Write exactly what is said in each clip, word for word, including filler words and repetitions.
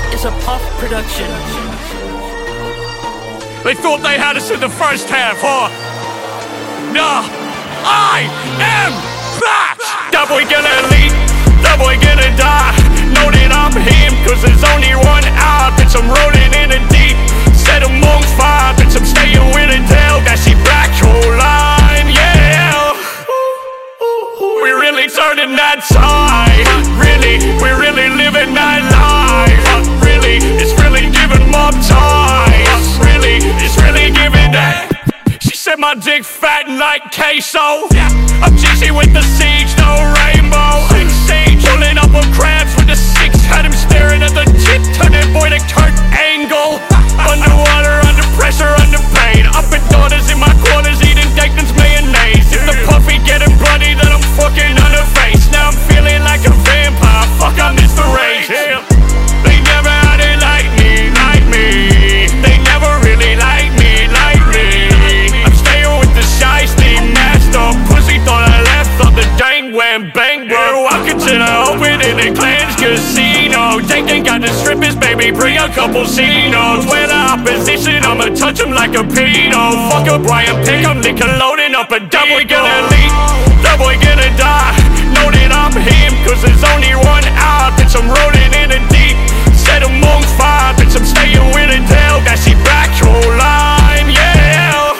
is a Puff production. They thought they had us in the first half, huh? Nah, I am back! That boy gonna leak, that boy gonna die. Know that I'm him, cause there's only one out. Bitch, I'm rolling in the deep, set among fire. Bitch, I'm staying with Adele, that she back whole line, yeah. We really turning that tide, really, we really living that life. Really, it's really giving mob ties. Really, it's really giving that. She said my dick fat like queso. I'm G C with the siege, no rainbow. Siege, pulling up on crabs with the six. Had him staring at the tip, turn that boy to Kurt Angle. Underwater, under pressure, under pain. Up at daughters in my corners, eating Dakin's mayonnaise. If the puffy getting bloody, then I'm fucking on her face. Now I'm feeling like a vampire. Fuck, I miss the rage. Yeah. They never had it like me, like me. They never really like me, like me. I'm staying with the shiesty master. Pussy thought I left on the dang wham bang bro. Walking to the open in the Clans casino. Taking got the strippers, baby, bring a couple Cinos. We're the opposition, I'ma touch him like a pedo. Fuck a Brian Pick, I'm loading up a double. Boy gonna leak, that boy gonna die. Know that I'm him, cause there's only one out. Bitch, I'm rolling in the deep, set among fire. Bitch, I'm staying with Adele, that she back whole line, yeah.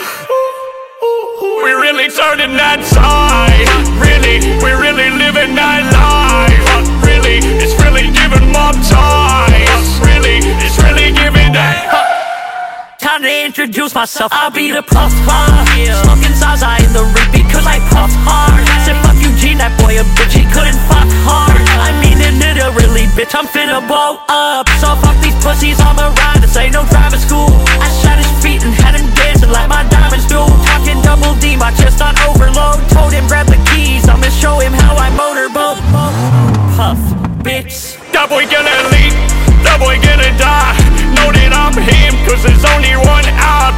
We really turning that tide. Really, we really living that life. Really, it's really giving mob ties. Really, it's really giving that. Time to introduce myself, I'll be the Puff Puff. Smoking Zaza in the reap because I puff hard. Said fuck Eugene, that boy a bitch, he couldn't fuck hard. I mean it literally, bitch, I'm finna blow up. So fuck these pussies, I'ma ride, this ain't no driving school. I shot his feet and had him dancing like my diamonds do. Talking double D, my chest on overload. Told him grab the keys, I'ma show him how I motorboat. Puff, bitch. That boy gonna leak, that boy gonna die. Know that I'm him, cause there's only one out.